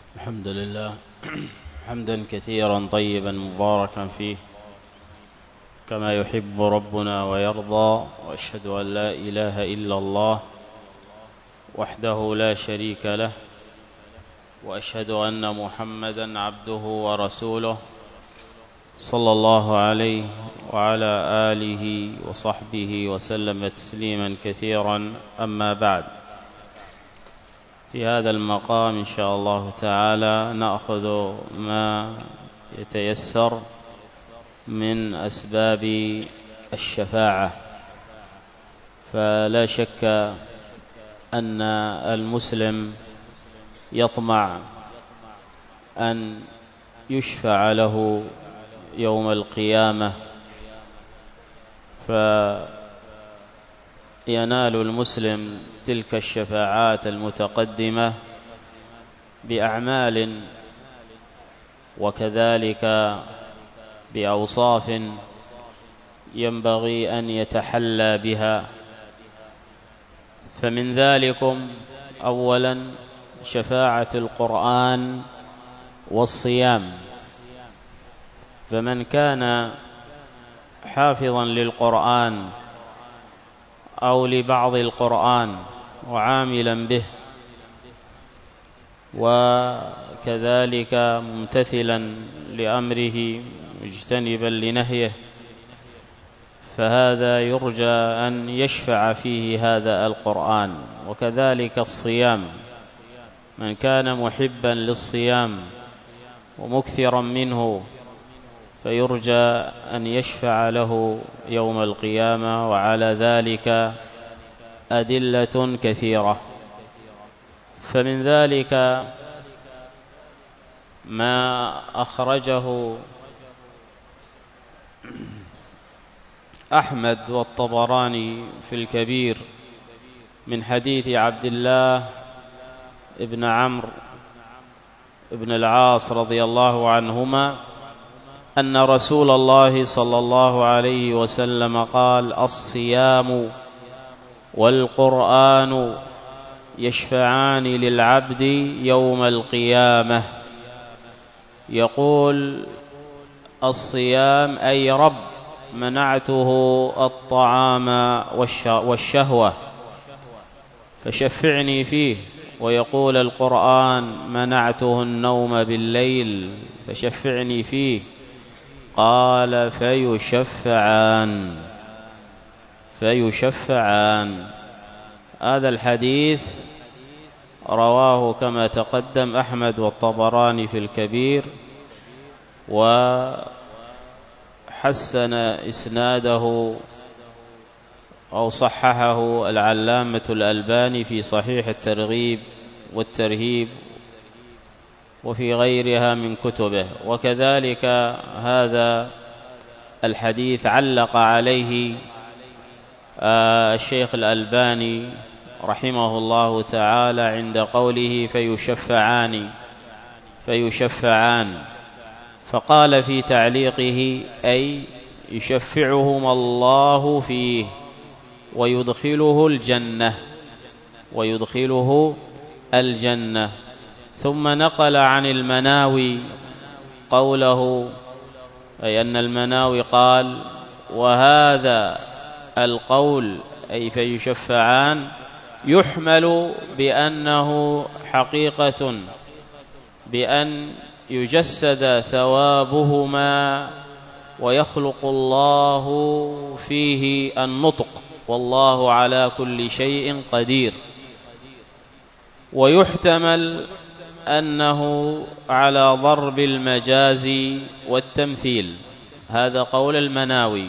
الحمد لله حمدا كثيرا طيبا مباركا فيه كما يحب ربنا ويرضى، وأشهد أن لا إله إلا الله وحده لا شريك له، وأشهد أن محمدا عبده ورسوله صلى الله عليه وعلى آله وصحبه وسلم تسليما كثيرا. أما بعد، في هذا المقام إن شاء الله تعالى نأخذ ما يتيسر من أسباب الشفاعة. فلا شك أن المسلم يطمع أن يشفع له يوم القيامة، فينال المسلم تلك الشفاعات المتقدمة بأعمال وكذلك بأوصاف ينبغي أن يتحلى بها. فمن ذلكم أولا شفاعة القرآن والصيام، فمن كان حافظا للقرآن أو لبعض القرآن وعاملا به وكذلك ممتثلا لأمره مجتنبا لنهيه، فهذا يرجى أن يشفع فيه هذا القرآن. وكذلك الصيام، من كان محبا للصيام ومكثرا منه فيرجى أن يشفع له يوم القيامة، وعلى ذلك أدلة كثيرة. فمن ذلك ما أخرجه أحمد والطبراني في الكبير من حديث عبد الله ابن عمرو ابن العاص رضي الله عنهما أن رسول الله صلى الله عليه وسلم قال: الصيام والقرآن يشفعان للعبد يوم القيامة. يقول: الصيام أي رب منعته الطعام والشهوة فشفعني فيه. ويقول القرآن: منعته النوم بالليل فشفعني فيه. قال: فيشفعان. هذا الحديث رواه كما تقدم أحمد والطبراني في الكبير، وحسن إسناده أو صححه العلامة الألباني في صحيح الترغيب والترهيب وفي غيرها من كتبه. وكذلك هذا الحديث علق عليه الشيخ الألباني رحمه الله تعالى عند قوله فيشفعان، فقال في تعليقه: أي يشفعهم الله فيه ويدخله الجنة. ثم نقل عن المناوي قوله، أي أن المناوي قال: وهذا القول أي فيشفعان يحمل بأنه حقيقة بأن يجسد ثوابهما ويخلق الله فيه النطق، والله على كل شيء قدير. ويحتمل أنه على ضرب المجاز والتمثيل، هذا قول المناوي.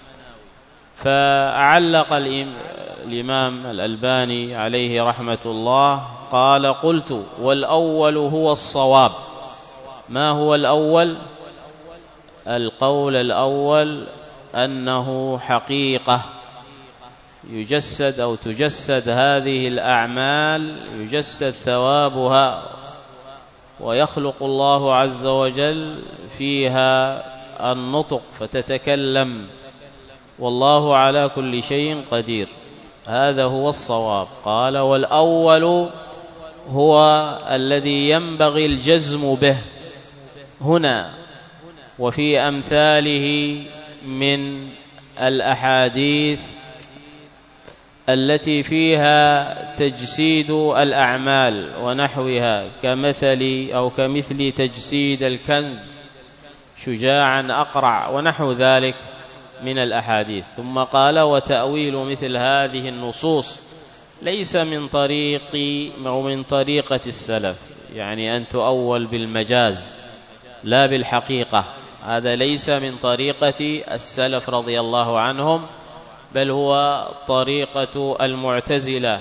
فعلق الإمام الألباني عليه رحمة الله قال: قلت: والأول هو الصواب. ما هو الأول؟ القول الأول أنه حقيقة يجسد أو تجسد هذه الأعمال، يجسد ثوابها ويخلق الله عز وجل فيها النطق فتتكلم، والله على كل شيء قدير. هذا هو الصواب. قال: والأول هو الذي ينبغي الجزم به هنا وفي أمثاله من الأحاديث التي فيها تجسيد الأعمال ونحوها كمثل تجسيد الكنز شجاعا أقرع ونحو ذلك من الأحاديث. ثم قال وتأويل مثل هذه النصوص ليس من طريقة السلف، يعني أن تؤول بالمجاز لا بالحقيقة، هذا ليس من طريقة السلف رضي الله عنهم، بل هو طريقة المعتزلة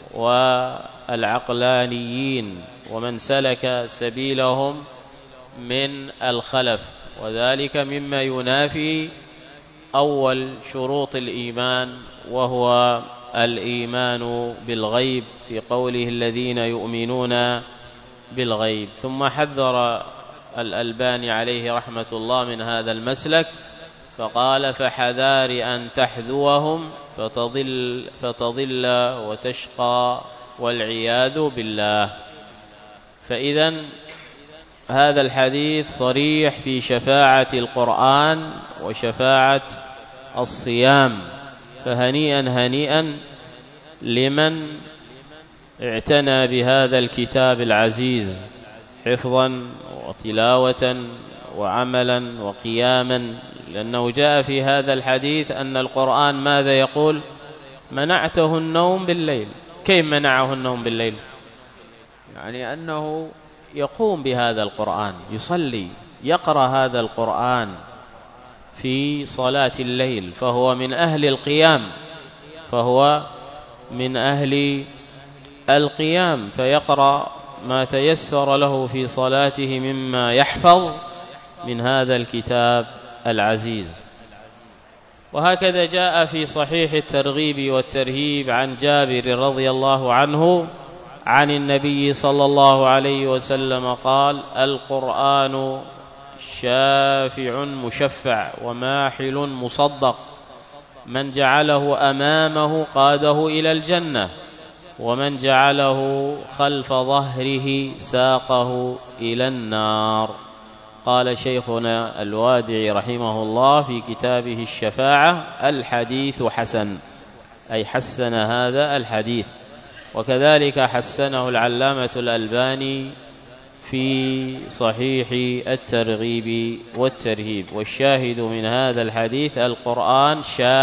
والعقلانيين ومن سلك سبيلهم من الخلف، وذلك مما ينافي أول شروط الإيمان وهو الإيمان بالغيب في قوله الذين يؤمنون بالغيب. ثم حذر الألباني عليه رحمة الله من هذا المسلك فقال فحذار أن تحذوهم فتضل وتشقى والعياذ بالله. فإذن هذا الحديث صريح في شفاعة القرآن وشفاعة الصيام، فهنيئا لمن اعتنى بهذا الكتاب العزيز حفظا وتلاوة وعملا وقياما، لأنه جاء في هذا الحديث أن القرآن ماذا يقول؟ منعته النوم بالليل. كيف منعه النوم بالليل؟ يعني أنه يقوم بهذا القرآن، يصلي يقرأ هذا القرآن في صلاة الليل، فهو من أهل القيام، فيقرأ ما تيسر له في صلاته مما يحفظ من هذا الكتاب العزيز. وهكذا جاء في صحيح الترغيب والترهيب عن جابر رضي الله عنه عن النبي صلى الله عليه وسلم قال القرآن شافع مشفع وماحل مصدق، من جعله أمامه قاده إلى الجنة، ومن جعله خلف ظهره ساقه إلى النار. قال شيخنا الوادعي رحمه الله في كتابه الشفاعة الحديث حسن، أي حسن هذا الحديث، وكذلك حسنه العلامة الألباني في صحيح الترغيب والترهيب. والشاهد من هذا الحديث القرآن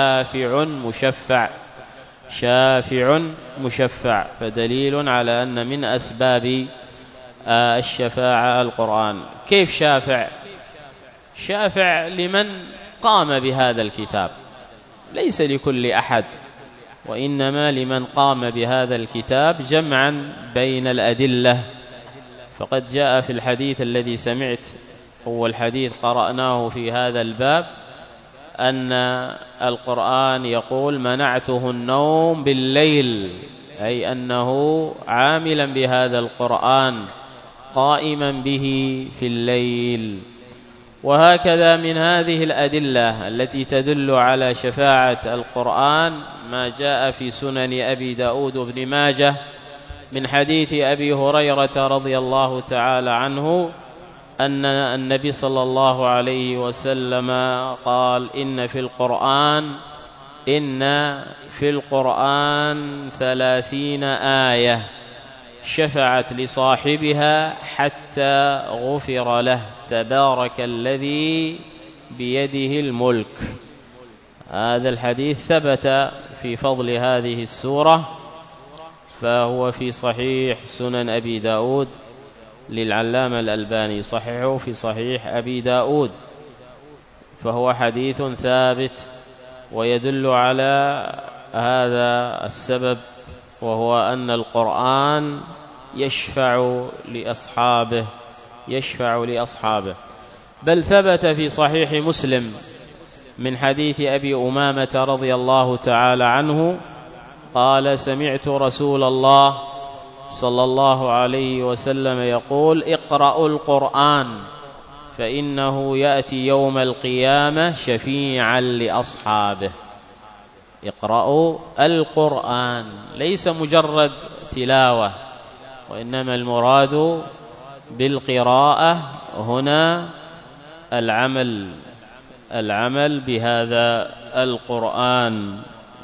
شافع مشفع، فدليل على أن من أسباب الشفاعة القرآن. كيف شافع لمن قام بهذا الكتاب، ليس لكل أحد، وإنما لمن قام بهذا الكتاب جمعا بين الأدلة. فقد جاء في الحديث الذي سمعت هو الحديث قرأناه في هذا الباب أن القرآن يقول منعته النوم بالليل، أي أنه عاملا بهذا القرآن قائما به في الليل. وهكذا من هذه الأدلة التي تدل على شفاعة القرآن ما جاء في سنن أبي داود بن ماجه من حديث أبي هريرة رضي الله تعالى عنه أن النبي صلى الله عليه وسلم قال إن في القرآن 30 آية شفعت لصاحبها حتى غفر له، تبارك الذي بيده الملك. هذا الحديث ثبت في فضل هذه السورة، فهو في صحيح سنن أبي داود للعلامة الألباني، صحيحه في صحيح أبي داود، فهو حديث ثابت ويدل على هذا السبب، وهو أن القرآن يشفع لأصحابه. بل ثبت في صحيح مسلم من حديث أبي أمامة رضي الله تعالى عنه قال سمعت رسول الله صلى الله عليه وسلم يقول اقرأوا القرآن فإنه يأتي يوم القيامة شفيعا لأصحابه. اقرأوا القرآن، ليس مجرد تلاوة، وإنما المراد بالقراءة هنا العمل بهذا القرآن،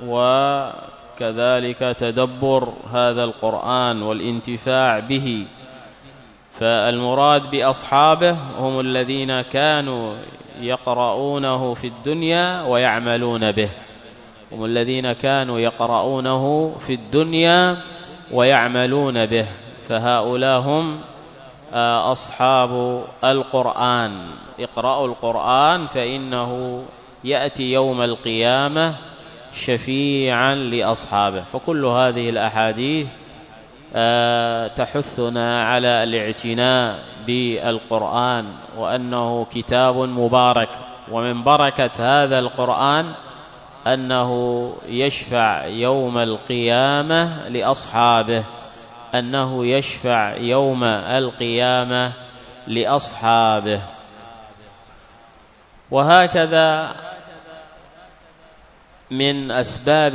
وكذلك تدبر هذا القرآن والانتفاع به. فالمراد بأصحابه هم الذين كانوا يقرؤونه في الدنيا ويعملون به، هم الذين كانوا يقرؤونه في الدنيا ويعملون به، فهؤلاء هم أصحاب القرآن. اقرأوا القرآن فإنه يأتي يوم القيامة شفيعا لأصحابه. فكل هذه الأحاديث تحثنا على الاعتناء بالقرآن، وأنه كتاب مبارك، ومن بركة هذا القرآن أنه يشفع يوم القيامة لأصحابه، أنه يشفع يوم القيامة لأصحابه. وهكذا من أسباب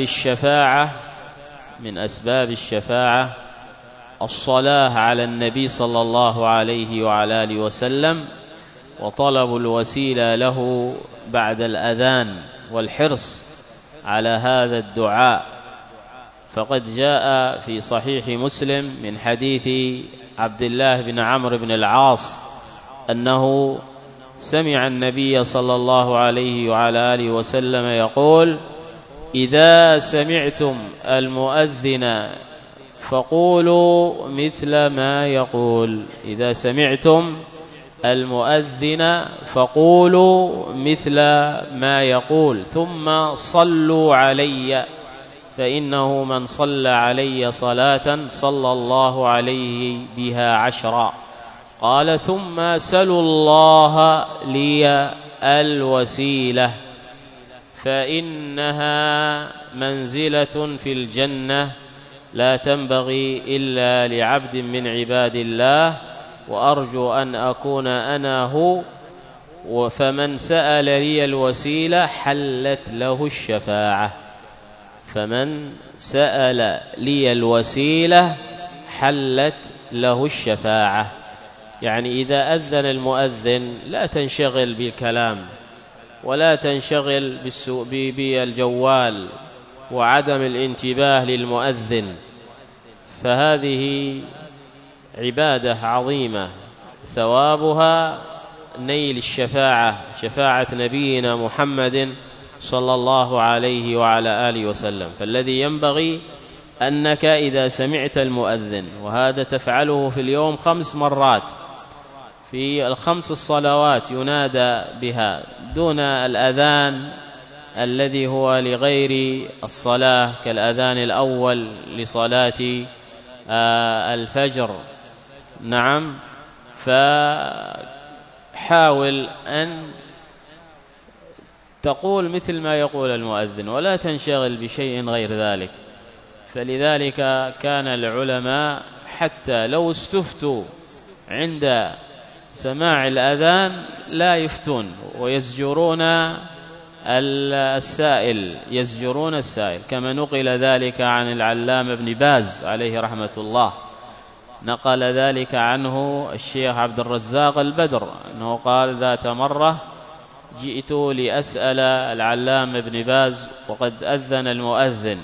الشفاعة الصلاة على النبي صلى الله عليه وعلى آله وسلم، وطلب الوسيلة له بعد الأذان، والحرص على هذا الدعاء. فقد جاء في صحيح مسلم من حديث عبد الله بن عمرو بن العاص أنه سمع النبي صلى الله عليه وعلى آله وسلم يقول: إذا سمعتم المؤذن فقولوا مثل ما يقول. إذا سمعتم المؤذن فقولوا مثل ما يقول، ثم صلوا علي، فإنه من صلى علي صلاة صلى الله عليه بها 10. قال: ثم سلوا الله لي الوسيلة، فإنها منزلة في الجنة لا تنبغي إلا لعبد من عباد الله، وأرجو أن أكون أنا هو، فمن سأل لي الوسيلة حلت له الشفاعة. فمن سأل لي الوسيلة حلت له الشفاعة. يعني إذا أذن المؤذن لا تنشغل بالكلام، ولا تنشغل بالجوال وعدم الانتباه للمؤذن، فهذه عبادة عظيمة ثوابها نيل الشفاعة، شفاعة نبينا محمد صلى الله عليه وعلى آله وسلم. فالذي ينبغي أنك إذا سمعت المؤذن، وهذا تفعله في اليوم 5 مرات في 5 الصلوات ينادى بها، دون الأذان الذي هو لغير الصلاة كالأذان الأول لصلاة الفجر. نعم، فحاول أن تقول مثل ما يقول المؤذن، ولا تنشغل بشيء غير ذلك. فلذلك كان العلماء حتى لو استفتوا عند سماع الأذان لا يفتون، ويزجرون السائل، كما نقل ذلك عن العلامة ابن باز عليه رحمة الله. نقل ذلك عنه الشيخ عبد الرزاق البدر أنه قال: ذات مرة جئت لأسأل العلامة ابن باز وقد أذن المؤذن،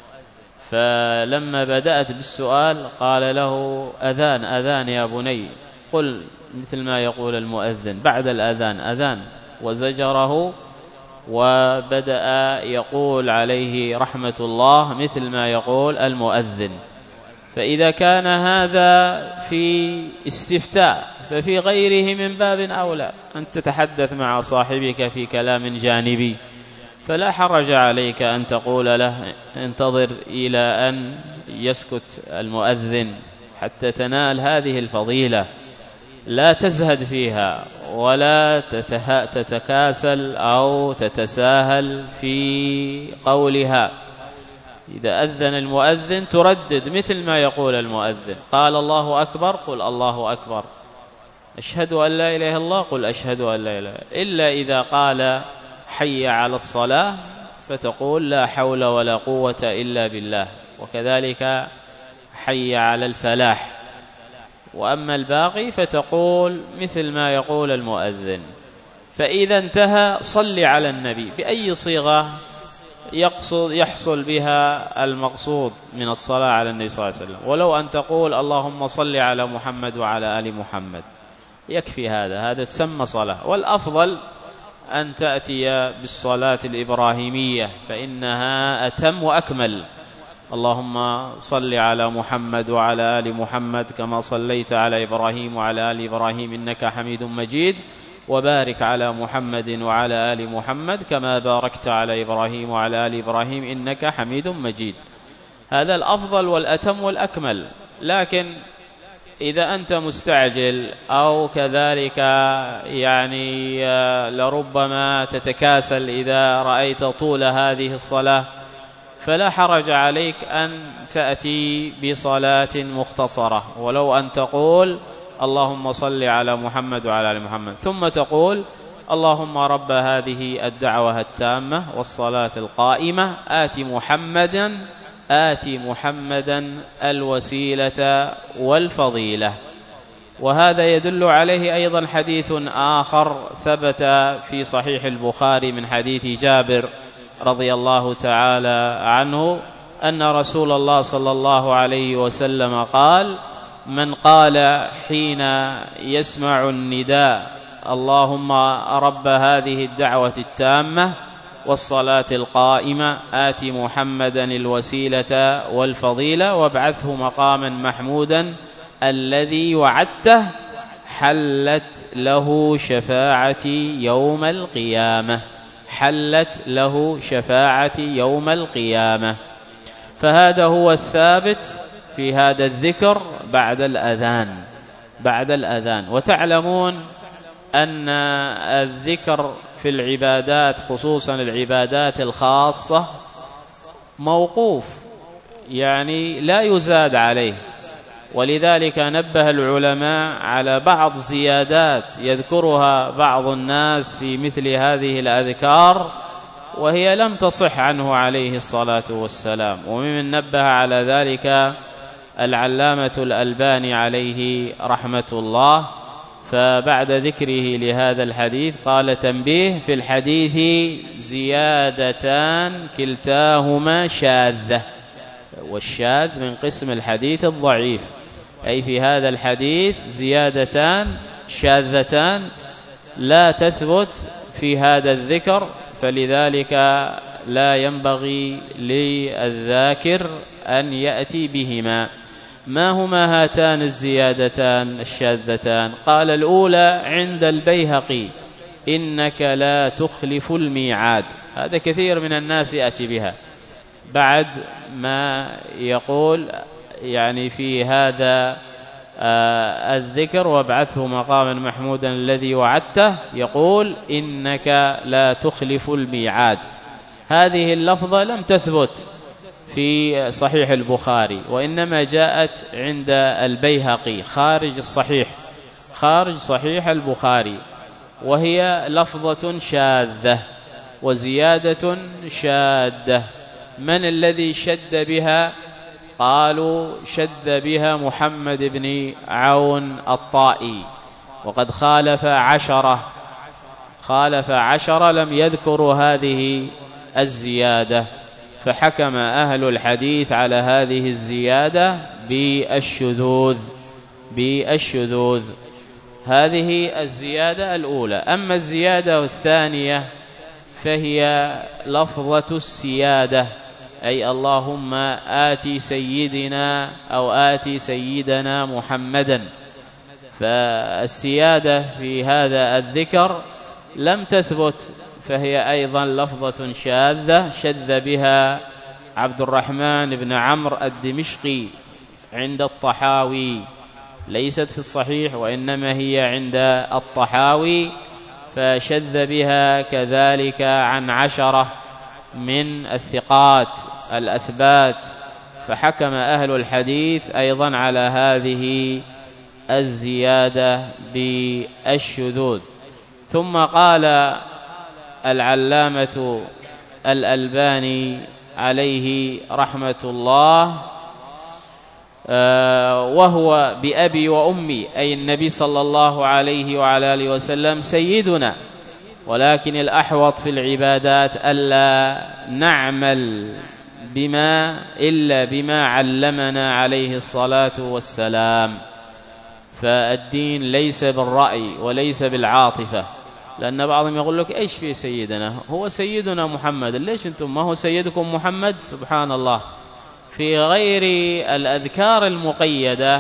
فلما بدأت بالسؤال قال له: أذان يا بني، قل مثل ما يقول المؤذن بعد الأذان، أذان. وزجره، وبدأ يقول عليه رحمة الله مثل ما يقول المؤذن. فإذا كان هذا في استفتاء، ففي غيره من باب أولى أن تتحدث مع صاحبك في كلام جانبي، فلا حرج عليك أن تقول له: انتظر إلى أن يسكت المؤذن حتى تنال هذه الفضيلة. لا تزهد فيها، ولا تتكاسل أو تتساهل في قولها. إذا أذن المؤذن تردد مثل ما يقول المؤذن. قال: الله أكبر، قل الله أكبر. أشهد أن لا إله إلا الله، قل أشهد أن لا إله، إلا إذا قال حي على الصلاة فتقول لا حول ولا قوة إلا بالله. وكذلك حي على الفلاح وأما الباقي فتقول مثل ما يقول المؤذن. فإذا انتهى صل على النبي بأي صيغة يحصل بها المقصود من الصلاة على النبي صلى الله عليه وسلم، ولو أن تقول اللهم صل على محمد وعلى آل محمد يكفي، هذا تسمى صلاة. والأفضل أن تأتي بالصلاة الإبراهيمية فإنها أتم وأكمل. اللهم صل على محمد وعلى آل محمد كما صليت على إبراهيم وعلى آل إبراهيم إنك حميد مجيد، وبارك على محمد وعلى آل محمد كما باركت على إبراهيم وعلى آل إبراهيم إنك حميد مجيد. هذا الأفضل والأتم والأكمل. لكن إذا أنت مستعجل أو كذلك يعني لربما تتكاسل إذا رأيت طول هذه الصلاة، فلا حرج عليك أن تأتي بصلاة مختصرة، ولو أن تقول اللهم صل على محمد وعلى آل محمد ثم تقول اللهم رب هذه الدعوة التامة والصلاة القائمة آت محمدا الوسيلة والفضيلة. وهذا يدل عليه أيضا حديث آخر ثبت في صحيح البخاري من حديث جابر رضي الله تعالى عنه أن رسول الله صلى الله عليه وسلم قال: من قال حين يسمع النداء اللهم رب هذه الدعوة التامة والصلاة القائمة آت محمدا الوسيلة والفضيلة وابعثه مقاما محمودا الذي وعدته، حلت له شفاعتي يوم القيامة. حلت له شفاعتي يوم القيامة. فهذا هو الثابت في هذا الذكر بعد الأذان. وتعلمون أن الذكر في العبادات خصوصا العبادات الخاصة موقوف، يعني لا يزاد عليه، ولذلك نبه العلماء على بعض زيادات يذكرها بعض الناس في مثل هذه الأذكار وهي لم تصح عنه عليه الصلاة والسلام. وممن نبه على ذلك العلامة الألباني عليه رحمة الله، فبعد ذكره لهذا الحديث قال: تنبيه: في الحديث زيادتان كلتاهما شاذة. والشاذ من قسم الحديث الضعيف، أي في هذا الحديث زيادتان شاذتان لا تثبت في هذا الذكر، فلذلك لا ينبغي للذاكر أن يأتي بهما. ما هما هاتان الزيادتان الشاذتان؟ قال: الأولى عند البيهقي: إنك لا تخلف الميعاد. هذا كثير من الناس يأتي بها بعد ما يقول يعني في هذا الذكر وابعثه مقاما محمودا الذي وعدته، يقول: إنك لا تخلف الميعاد. هذه اللفظة لم تثبت في صحيح البخاري، وإنما جاءت عند البيهقي خارج صحيح البخاري، وهي لفظة شاذة وزيادة شاذة. من الذي شد بها؟ قالوا: شد بها محمد بن عون الطائي، وقد خالف عشرة لم يذكروا هذه الزيادة، فحكم أهل الحديث على هذه الزيادة بالشذوذ. هذه الزيادة الأولى. أما الزيادة الثانية فهي لفظة السيادة، أي اللهم آتي سيدنا أو آتي سيدنا محمدا. فالسيادة في هذا الذكر لم تثبت، فهي أيضا لفظة شاذة شذ بها عبد الرحمن بن عمرو الدمشقي عند الطحاوي، ليست في الصحيح وإنما هي عند الطحاوي، فشذ بها كذلك عن 10 من الثقات الأثبات، فحكم أهل الحديث أيضا على هذه الزيادة بالشذوذ. ثم قال العلامة الألباني عليه رحمة الله: وهو بأبي وأمي أي النبي صلى الله عليه وعلى آله وسلم سيدنا، ولكن الأحوط في العبادات ألا نعمل إلا بما علمنا عليه الصلاة والسلام. فالدين ليس بالرأي وليس بالعاطفة، لأن بعضهم يقول لك إيش في سيدنا، هو سيدنا محمد، ليش أنتم ما هو سيدكم محمد؟ سبحان الله. في غير الأذكار المقيدة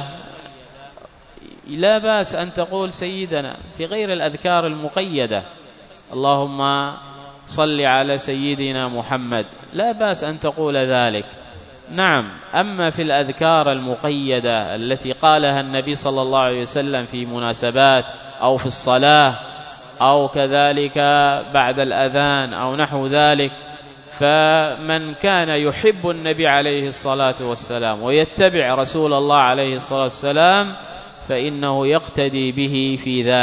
لا بأس أن تقول سيدنا، في غير الأذكار المقيدة اللهم صل على سيدنا محمد لا بأس أن تقول ذلك. نعم، أما في الأذكار المقيدة التي قالها النبي صلى الله عليه وسلم في مناسبات أو في الصلاة أو كذلك بعد الأذان أو نحو ذلك، فمن كان يحب النبي عليه الصلاة والسلام ويتبع رسول الله عليه الصلاة والسلام فإنه يقتدي به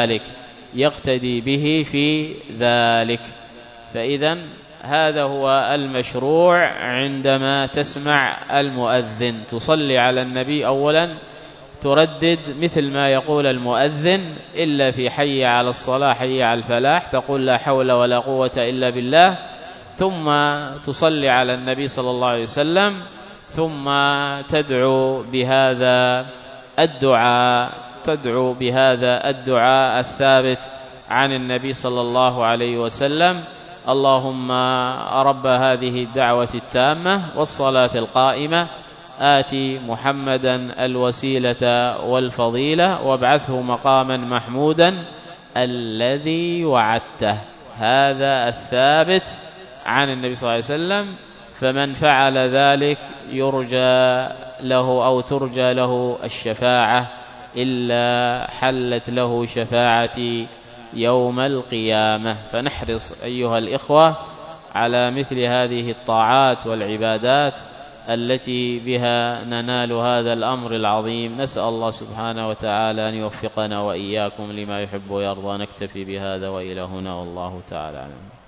في ذلك. فإذن هذا هو المشروع عندما تسمع المؤذن، تصلي على النبي أولا، تردد مثل ما يقول المؤذن إلا في حي على الصلاة حي على الفلاح تقول لا حول ولا قوة إلا بالله، ثم تصلي على النبي صلى الله عليه وسلم، ثم تدعو بهذا الدعاء الثابت عن النبي صلى الله عليه وسلم: اللهم رب هذه الدعوة التامة والصلاة القائمة آتي محمدا الوسيلة والفضيلة وابعثه مقاما محمودا الذي وعدته. هذا الثابت عن النبي صلى الله عليه وسلم، فمن فعل ذلك يرجى له أو ترجى له الشفاعة إلا حلت له شفاعتي يوم القيامة. فنحرص أيها الإخوة على مثل هذه الطاعات والعبادات التي بها ننال هذا الأمر العظيم. نسأل الله سبحانه وتعالى أن يوفقنا وإياكم لما يحب ويرضى. نكتفي بهذا وإلى هنا والله تعالى أعلم.